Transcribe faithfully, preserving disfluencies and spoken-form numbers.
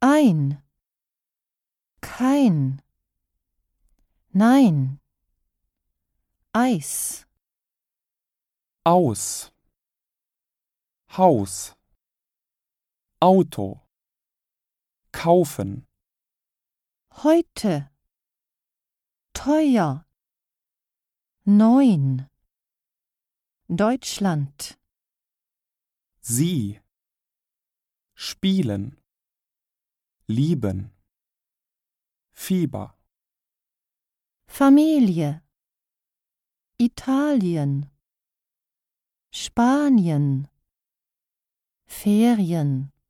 ein, kein, nein, Eis, aus, Haus, Auto, kaufen, heute, teuer, neun, Deutschland, sie, spielen, lieben, Fieber, Familie, Italien, Spanien, Ferien.